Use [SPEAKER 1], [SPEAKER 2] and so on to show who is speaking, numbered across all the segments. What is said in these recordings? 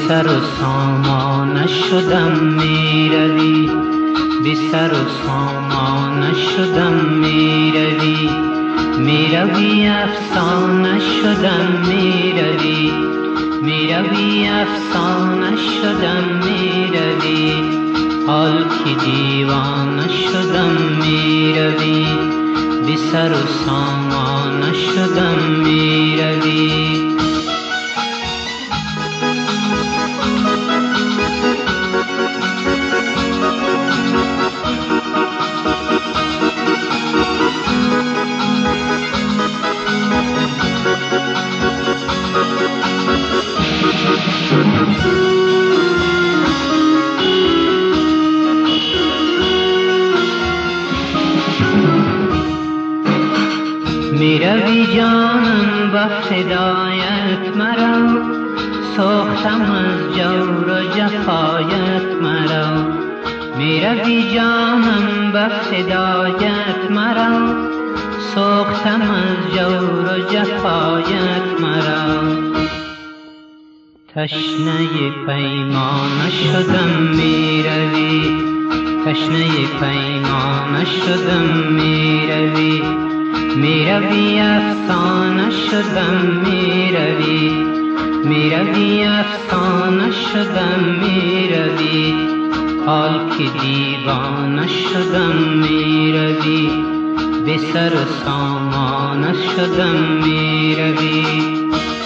[SPEAKER 1] سر و سامان شدم میروی، بی سر و سامان شدم میروی، میروی افسانه شدم میروی، میروی افسانه شدم میروی، حال که دیوانه شدم میروی، بی سر و سامان شدم میروی. میروی جانم با فدایت مرا، سوختم از جور و جفایت مرا، میروی جانم با فدایت مرا، سوختم از جور و جفایت مرا، تشنه پیمانه شدم میروی، تشنه پیمانه شدم میروی، میروی افسانه شدم میروی، میروی افسانه شدم میروی، حال که دیوانه شدم میروی، بی سر و سامان شدم میروی.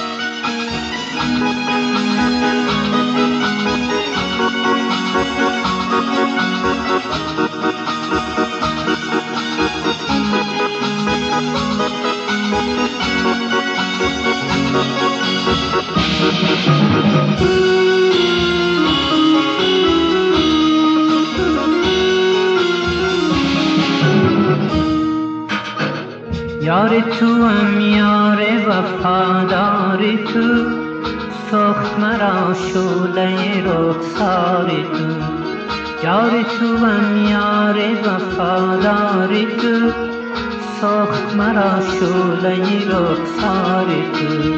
[SPEAKER 1] یار تو هم یار وفادار تو، سوخت مرا شعله رخسار تو، یار تو هم یار وفادار تو، سوخت مرا شعله رخسار تو،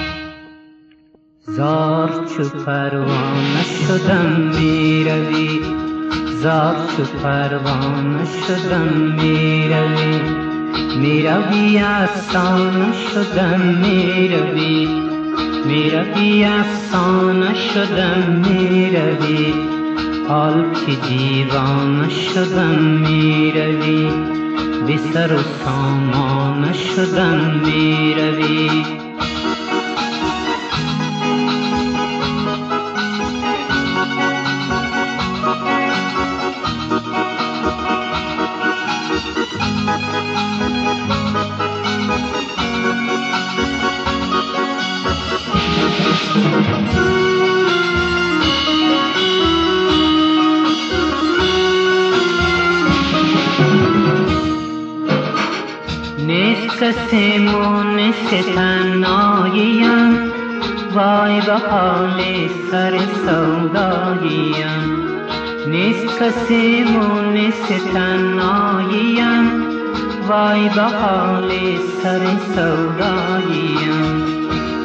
[SPEAKER 1] زار چو پروانه شدم میروی، زار چو پروانه شدم میروی، میروی افسانه شدم میروی، میروی افسانه شدم میروی، حال که دیوانه شدم میروی، بی سر و سامان شدم میروی. نیست کسی مونس تنهاییم، وای به حال سر سوداییم، نیست کسی مونس تنهاییم، وای به حال سر سوداییم،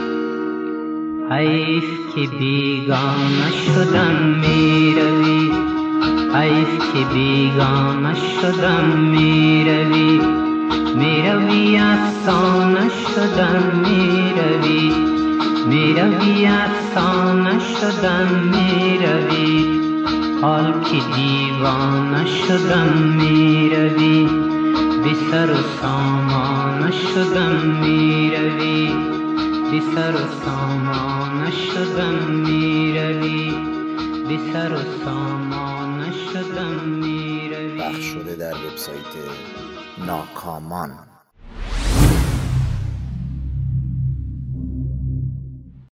[SPEAKER 1] حیف که بیگانه شدم میروی، حیف که بیگانه شدم میروی، میروی افسانه شدم میروی، میروی افسانه شدم میروی، حال که دیوانه شدم میروی، بی سر و سامان شدم میروی، بی سر و سامان شدم میروی، بی سر و سامان شدم میروی.
[SPEAKER 2] پخش شده در وبسایت ناکامان.